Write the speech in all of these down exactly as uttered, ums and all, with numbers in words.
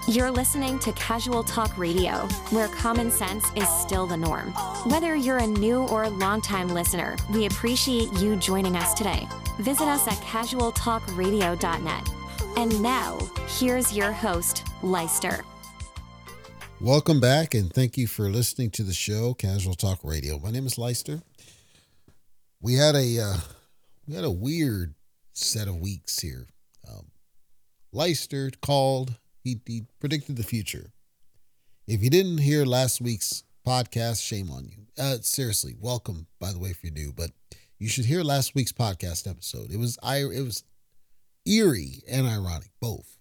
You're listening to Casual Talk Radio, where common sense is still the norm. Whether you're a new or longtime listener, we appreciate you joining us today. Visit us at casual talk radio dot net. And now, here's your host, Leister. Welcome back, and thank you for listening to the show, Casual Talk Radio. My name is Leister. We had a uh, we had a weird set of weeks here. Um, Leister called. He, he predicted the future. If you didn't hear last week's podcast, shame on you. Uh, seriously, welcome, by the way, if you're new. But you should hear last week's podcast episode. It was I. It was eerie and ironic, both.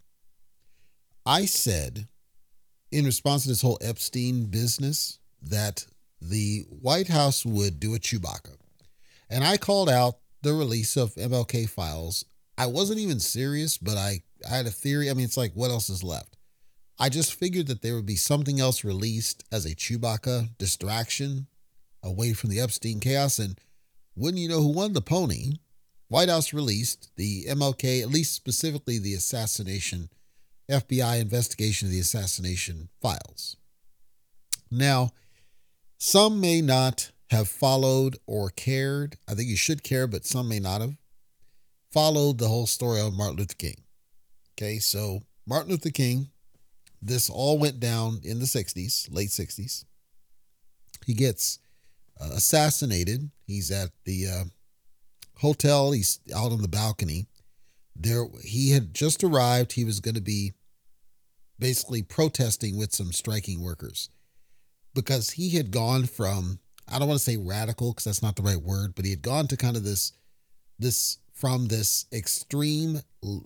I said, in response to this whole Epstein business, that the White House would do a Chewbacca. And I called out the release of M L K files. I wasn't even serious, but I, I had a theory. I mean, it's like, what else is left? I just figured that there would be something else released as a Chewbacca distraction away from the Epstein chaos. And wouldn't you know who won the pony? White House released the M L K, at least specifically the assassination, F B I investigation of the assassination files. Now, some may not have followed or cared. I think you should care, but some may not have followed the whole story of Martin Luther King. Okay, so Martin Luther King, this all went down in the sixties, late sixties. He gets uh, assassinated. He's at the uh, hotel. He's out on the balcony. There, he had just arrived. He was going to be basically protesting with some striking workers because he had gone from, I don't want to say radical because that's not the right word, but he had gone to kind of this, this from this extreme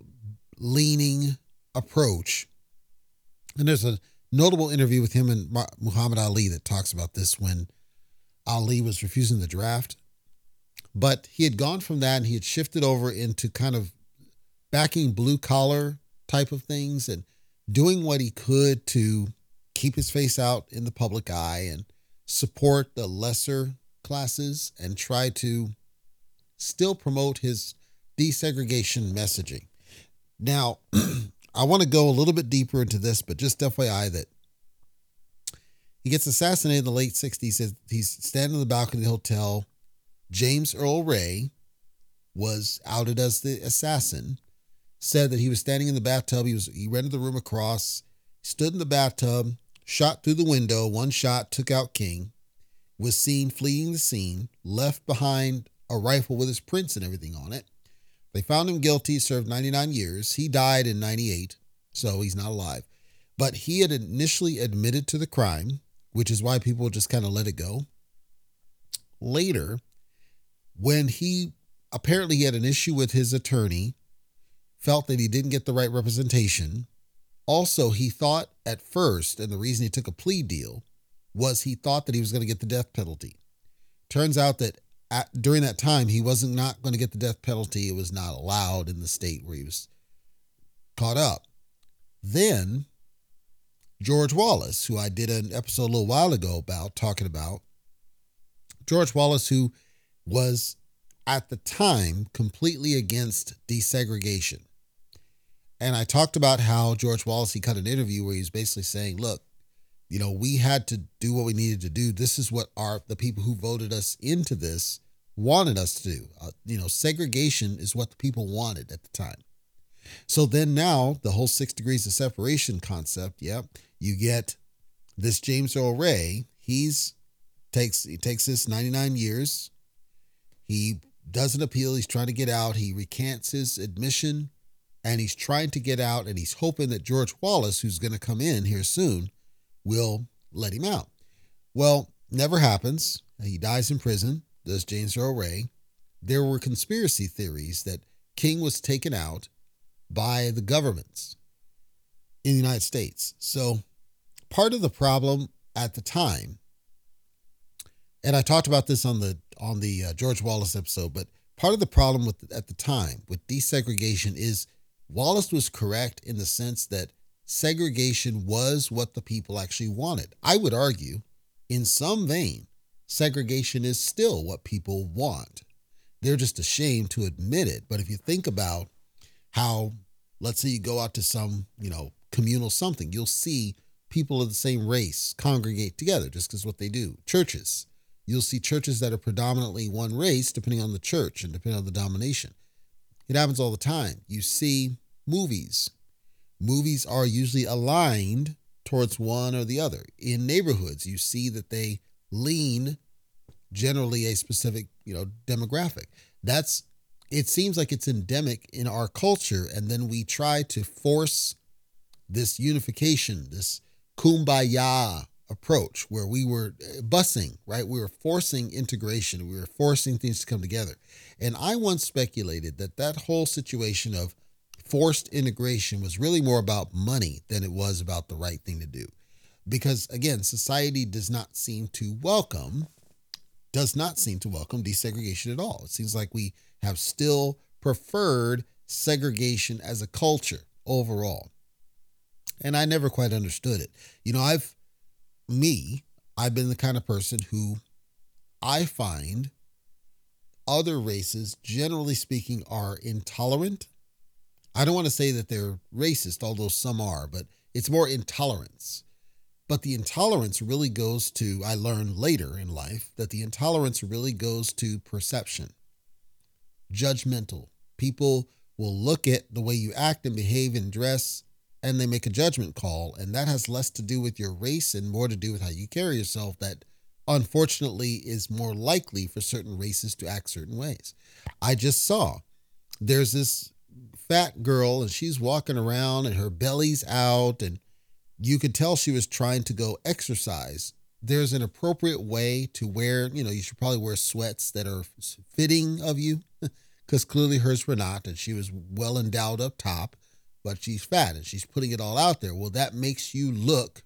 leaning approach. And there's a notable interview with him and Muhammad Ali that talks about this when Ali was refusing the draft. But he had gone from that and he had shifted over into kind of backing blue collar type of things and doing what he could to keep his face out in the public eye and support the lesser classes and try to still promote his desegregation messaging. Now, I want to go a little bit deeper into this, but just F Y I that he gets assassinated in the late sixties. He's standing on the balcony of the hotel. James Earl Ray was outed as the assassin, said that he was standing in the bathtub. He was he rented the room across, stood in the bathtub, shot through the window. One shot took out King, was seen fleeing the scene, left behind a rifle with his prints and everything on it. They found him guilty, served ninety-nine years. He died in ninety-eight, so he's not alive. But he had initially admitted to the crime, which is why people just kind of let it go. Later, when he apparently he had an issue with his attorney, felt that he didn't get the right representation. Also, he thought at first, and the reason he took a plea deal, was he thought that he was going to get the death penalty. Turns out that at, during that time, he wasn't not going to get the death penalty. It was not allowed in the state where he was caught up. Then, George Wallace, who I did an episode a little while ago about, talking about, George Wallace, who was at the time completely against desegregation. And I talked about how George Wallace, he cut an interview where he was basically saying, look, you know, we had to do what we needed to do. This is what our the people who voted us into this wanted us to do. Uh, you know, segregation is what the people wanted at the time. So then now the whole six degrees of separation concept, yeah, you get this James Earl Ray. He's takes he takes this ninety-nine years. He does an appeal. He's trying to get out. He recants his admission and he's trying to get out. And he's hoping that George Wallace, who's going to come in here soon, will let him out. Well, never happens. He dies in prison, does James Earl Ray. There were conspiracy theories that King was taken out by the governments in the United States. So part of the problem at the time, and I talked about this on the on the uh, George Wallace episode, but part of the problem with at the time with desegregation is Wallace was correct in the sense that segregation was what the people actually wanted. I would argue, in some vein, segregation is still what people want. They're just ashamed to admit it. But if you think about how, let's say you go out to some, you know, communal something. You'll see people of the same race congregate together just because what they do. Churches. You'll see churches that are predominantly one race, depending on the church and depending on the domination. It happens all the time. You see movies. Movies are usually aligned towards one or the other. In neighborhoods, you see that they lean generally a specific, you know, demographic. That's, it seems like it's endemic in our culture. And then we try to force this unification, this kumbaya approach where we were busing, right? We were forcing integration. We were forcing things to come together. And I once speculated that that whole situation of forced integration was really more about money than it was about the right thing to do. Because again, society does not seem to welcome, does not seem to welcome desegregation at all. It seems like we have still preferred segregation as a culture overall. And I never quite understood it. You know, I've, me, I've been the kind of person who I find other races, generally speaking, are intolerant. I don't want to say that they're racist, although some are, but it's more intolerance. But the intolerance really goes to, I learned later in life, that the intolerance really goes to perception. Judgmental. People will look at the way you act and behave and dress, and they make a judgment call. And that has less to do with your race and more to do with how you carry yourself. That unfortunately is more likely for certain races to act certain ways. I just saw there's this fat girl and she's walking around and her belly's out and you could tell she was trying to go exercise. There's an appropriate way to wear, you know, you should probably wear sweats that are fitting of you because clearly hers were not. And she was well endowed up top, but she's fat and she's putting it all out there. Well, that makes you look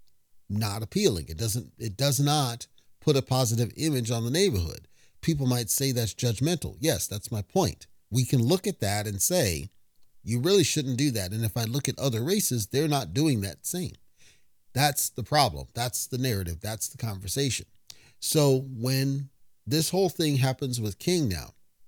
not appealing. It doesn't, it does not put a positive image on the neighborhood. People might say that's judgmental. Yes, that's my point. We can look at that and say, you really shouldn't do that. And if I look at other races, they're not doing that same. That's the problem. That's the narrative. That's the conversation. So when this whole thing happens with King now,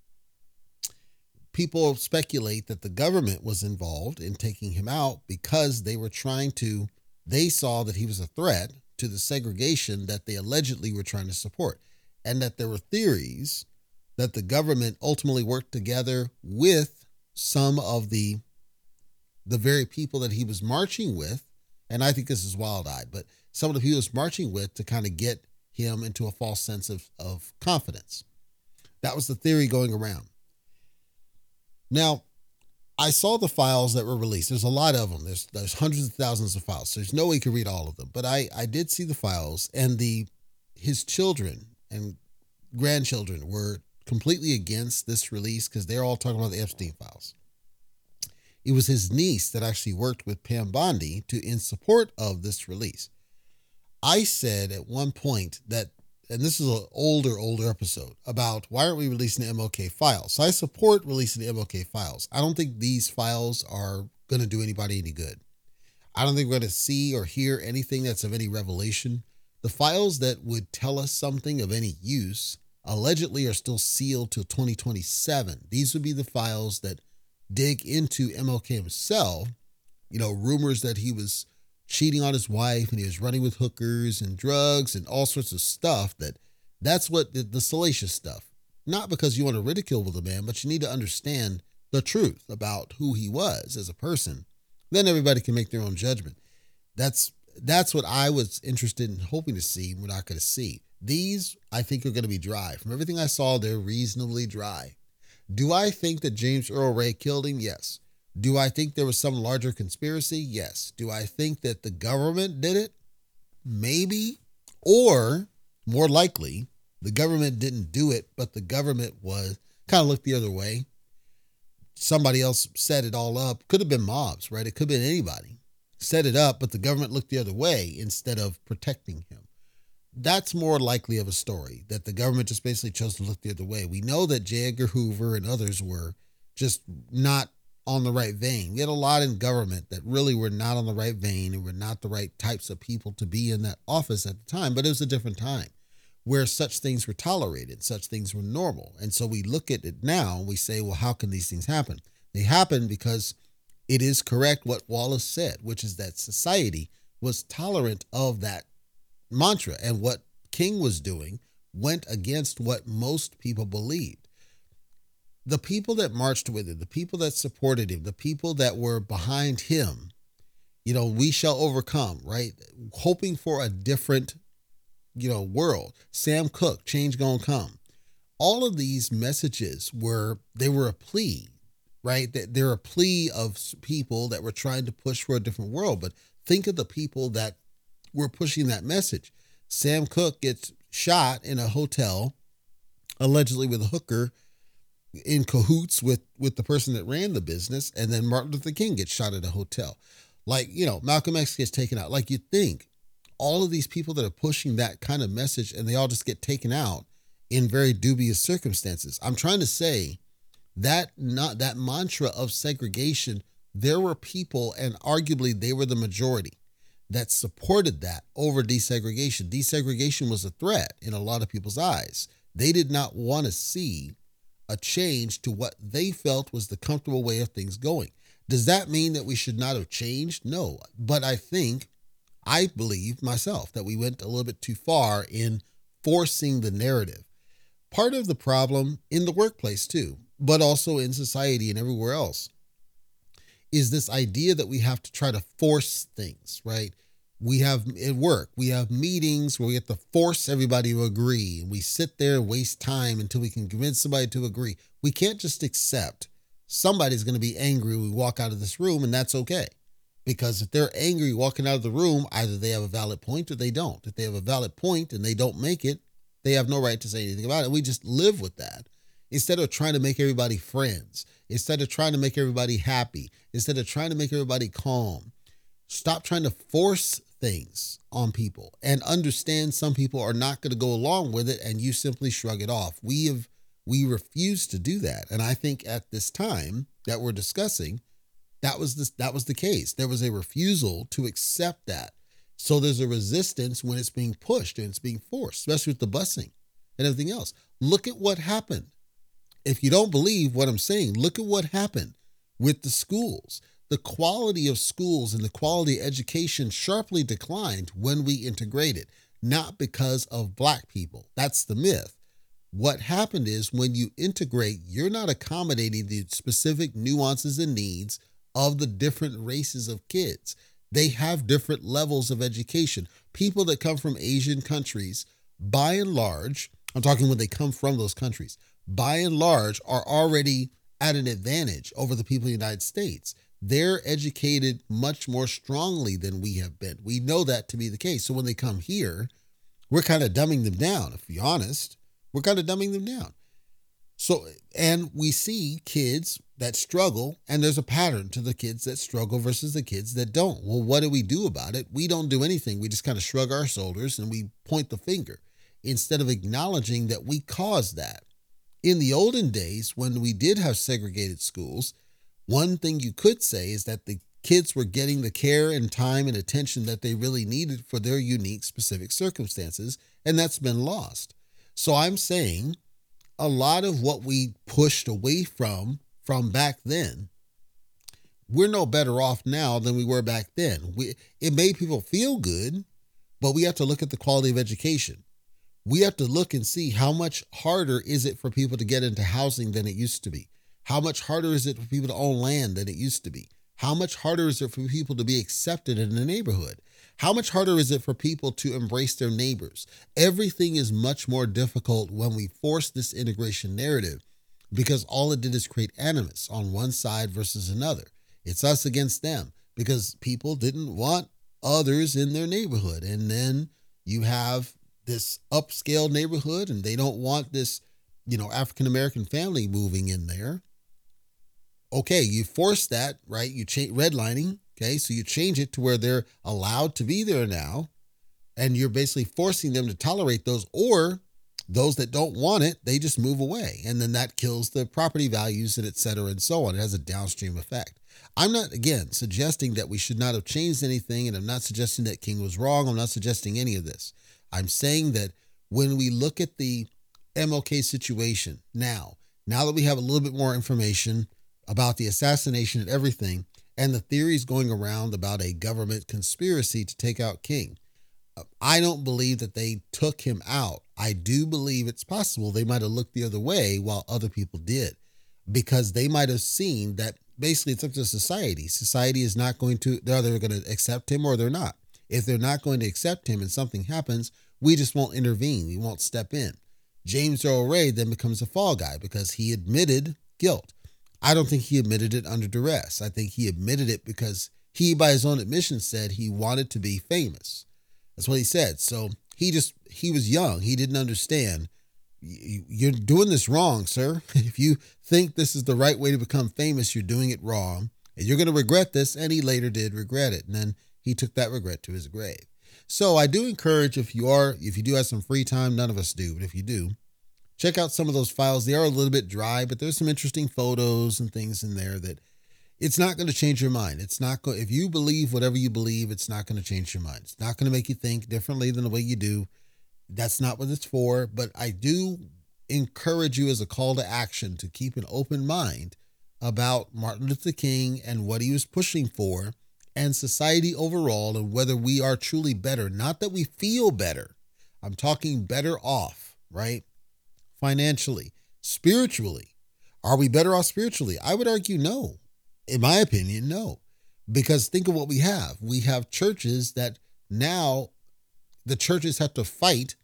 people speculate that the government was involved in taking him out because they were trying to, they saw that he was a threat to the segregation that they allegedly were trying to support. And that there were theories that the government ultimately worked together with some of the, the very people that he was marching with. And I think this is wild-eyed, but some of the people he was marching with to kind of get him into a false sense of, of confidence. That was the theory going around. Now, I saw the files that were released. There's a lot of them. There's there's hundreds of thousands of files. So there's no way you can read all of them. But I, I did see the files, and the his children and grandchildren were completely against this release because they're all talking about the Epstein files. It was his niece that actually worked with Pam Bondi to in support of this release. I said at one point that, and this is an older, older episode, about why aren't we releasing the M L K files? So I support releasing the M L K files. I don't think these files are going to do anybody any good. I don't think we're going to see or hear anything that's of any revelation. The files that would tell us something of any use allegedly are still sealed till twenty twenty-seven. These would be the files that dig into M L K himself. You know, rumors that he was cheating on his wife and he was running with hookers and drugs and all sorts of stuff. That that's what the, the salacious stuff. Not because you want to ridicule the man, but you need to understand the truth about who he was as a person. Then everybody can make their own judgment. That's that's what I was interested in hoping to see. We're not going to see. These, I think, are going to be dry. From everything I saw, they're reasonably dry. Do I think that James Earl Ray killed him? Yes. Do I think there was some larger conspiracy? Yes. Do I think that the government did it? Maybe. Or, more likely, the government didn't do it, but the government was kind of looked the other way. Somebody else set it all up. Could have been mobs, right? It could have been anybody. Set it up, but the government looked the other way instead of protecting him. That's more likely of a story, that the government just basically chose to look the other way. We know that J. Edgar Hoover and others were just not on the right vein. We had a lot in government that really were not on the right vein and were not the right types of people to be in that office at the time. But it was a different time where such things were tolerated, such things were normal. And so we look at it now and we say, well, how can these things happen? They happen because it is correct what Wallace said, which is that society was tolerant of that mantra, and what King was doing went against what most people believed. The people that marched with him, the people that supported him, the people that were behind him, you know, we shall overcome, right? Hoping for a different, you know, world. Sam Cooke, change gonna come. All of these messages were, they were a plea, right? They're a plea of people that were trying to push for a different world. But think of the people that were pushing that message. Sam Cooke gets shot in a hotel, allegedly with a hooker in cahoots with, with the person that ran the business. And then Martin Luther King gets shot at a hotel. Like, you know, Malcolm X gets taken out. Like, you think all of these people that are pushing that kind of message, and they all just get taken out in very dubious circumstances. I'm trying to say that not that mantra of segregation, there were people, and arguably they were the majority, that supported that over desegregation. Desegregation was a threat in a lot of people's eyes. They did not want to see a change to what they felt was the comfortable way of things going. Does that mean that we should not have changed? No. But I think, I believe myself, that we went a little bit too far in forcing the narrative. Part of the problem in the workplace too, but also in society and everywhere else, is this idea that we have to try to force things, right? We have at work, we have meetings where we have to force everybody to agree. And we sit there and waste time until we can convince somebody to agree. We can't just accept somebody's going to be angry when we walk out of this room, and that's okay. Because if they're angry walking out of the room, either they have a valid point or they don't. If they have a valid point and they don't make it, they have no right to say anything about it. We just live with that. Instead of trying to make everybody friends, instead of trying to make everybody happy, instead of trying to make everybody calm, stop trying to force things on people and understand some people are not going to go along with it, and you simply shrug it off. We have, we refuse to do that. And I think at this time that we're discussing, that was the, that was the case. There was a refusal to accept that. So there's a resistance when it's being pushed and it's being forced, especially with the busing and everything else. Look at what happened. If you don't believe what I'm saying, look at what happened with the schools. The quality of schools and the quality of education sharply declined when we integrated, not because of Black people. That's the myth. What happened is when you integrate, you're not accommodating the specific nuances and needs of the different races of kids. They have different levels of education. People that come from Asian countries, by and large, I'm talking when they come from those countries, by and large are already at an advantage over the people in the United States. They're educated much more strongly than we have been. We know that to be the case. So when they come here, we're kind of dumbing them down, if you're honest. We're kind of dumbing them down. So, and we see kids that struggle, and there's a pattern to the kids that struggle versus the kids that don't. Well, what do we do about it? We don't do anything. We just kind of shrug our shoulders and we point the finger instead of acknowledging that we caused that. In the olden days, when we did have segregated schools, one thing you could say is that the kids were getting the care and time and attention that they really needed for their unique specific circumstances, and that's been lost. So I'm saying a lot of what we pushed away from from back then, we're no better off now than we were back then. We, it made people feel good, but we have to look at the quality of education. We have to look and see how much harder is it for people to get into housing than it used to be. How much harder is it for people to own land than it used to be? How much harder is it for people to be accepted in the neighborhood? How much harder is it for people to embrace their neighbors? Everything is much more difficult when we force this integration narrative, because all it did is create animus on one side versus another. It's us against them because people didn't want others in their neighborhood. And then you have this upscale neighborhood and they don't want this, you know, African-American family moving in there. Okay, you force that, right? You change redlining. Okay, so you change it to where they're allowed to be there now, and you're basically forcing them to tolerate those, or those that don't want it, they just move away. And then that kills the property values and et cetera and so on. It has a downstream effect. I'm not, again, suggesting that we should not have changed anything, and I'm not suggesting that King was wrong. I'm not suggesting any of this. I'm saying that when we look at the M L K situation now, now that we have a little bit more information about the assassination and everything, and the theories going around about a government conspiracy to take out King. I don't believe that they took him out. I do believe it's possible they might have looked the other way while other people did, because they might have seen that basically it's up to society. Society is not going to, they're either going to accept him or they're not. If they're not going to accept him and something happens, we just won't intervene. We won't step in. James Earl Ray then becomes a fall guy because he admitted guilt. I don't think he admitted it under duress. I think he admitted it because he, by his own admission, said he wanted to be famous. That's what he said. So he just, he was young. He didn't understand. You're doing this wrong, sir. If you think this is the right way to become famous, you're doing it wrong. And you're going to regret this. And he later did regret it. And then he took that regret to his grave. So I do encourage, if you are, if you do have some free time, none of us do, but if you do, check out some of those files. They are a little bit dry, but there's some interesting photos and things in there that it's not going to change your mind. It's not going, if you believe whatever you believe, it's not going to change your mind. It's not going to make you think differently than the way you do. That's not what it's for. But I do encourage you as a call to action to keep an open mind about Martin Luther King and what he was pushing for and society overall, and whether we are truly better. Not that we feel better. I'm talking better off, right? Financially, spiritually. Are we better off spiritually? I would argue no. In my opinion, no. Because think of what we have. We have churches that now the churches have to fight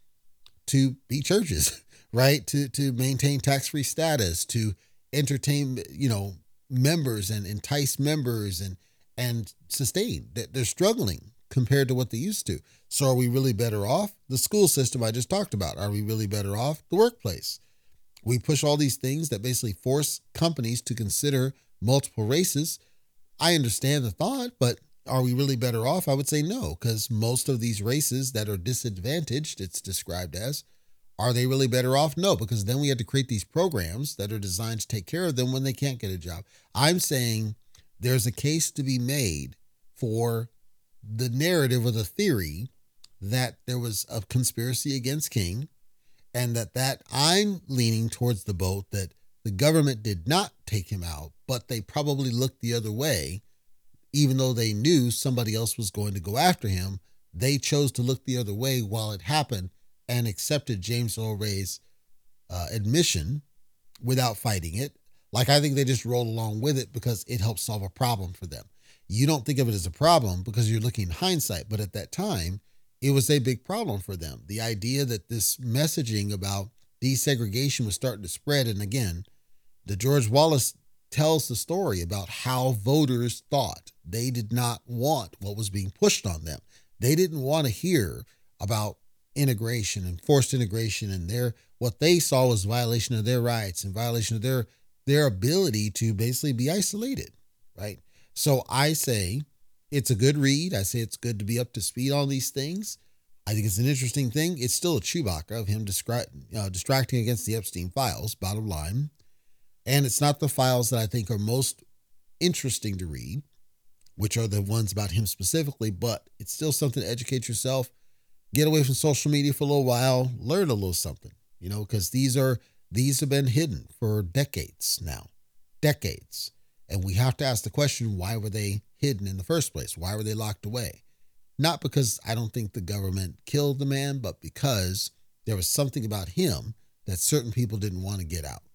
to be churches, right? To to maintain tax-free status, to entertain, you know, members and entice members and and sustain. They're struggling compared to what they used to. So are we really better off? The school system I just talked about. Are we really better off? The workplace. We push all these things that basically force companies to consider multiple races. I understand the thought, but are we really better off? I would say no, because most of these races that are disadvantaged, it's described as, are they really better off? No, because then we have to create these programs that are designed to take care of them when they can't get a job. I'm saying there's a case to be made for the narrative or the theory that there was a conspiracy against King, and that that I'm leaning towards the boat that the government did not take him out, but they probably looked the other way. Even though they knew somebody else was going to go after him, they chose to look the other way while it happened and accepted James Earl Ray's uh, admission without fighting it. Like, I think they just rolled along with it because it helped solve a problem for them. You don't think of it as a problem because you're looking in hindsight, but at that time, it was a big problem for them. The idea that this messaging about desegregation was starting to spread. And again, the George Wallace tells the story about how voters thought. They did not want what was being pushed on them. They didn't want to hear about integration and forced integration, and their what they saw was violation of their rights and violation of their their ability to basically be isolated, right? So I say it's a good read. I say it's good to be up to speed on these things. I think it's an interesting thing. It's still a Chewbacca of him distra- uh, distracting against the Epstein files, bottom line. And it's not the files that I think are most interesting to read, which are the ones about him specifically, but it's still something to educate yourself. Get away from social media for a little while, learn a little something, you know, because these are, these have been hidden for decades now, decades. And we have to ask the question, why were they hidden in the first place? Why were they locked away? Not because I don't think the government killed the man, but because there was something about him that certain people didn't want to get out.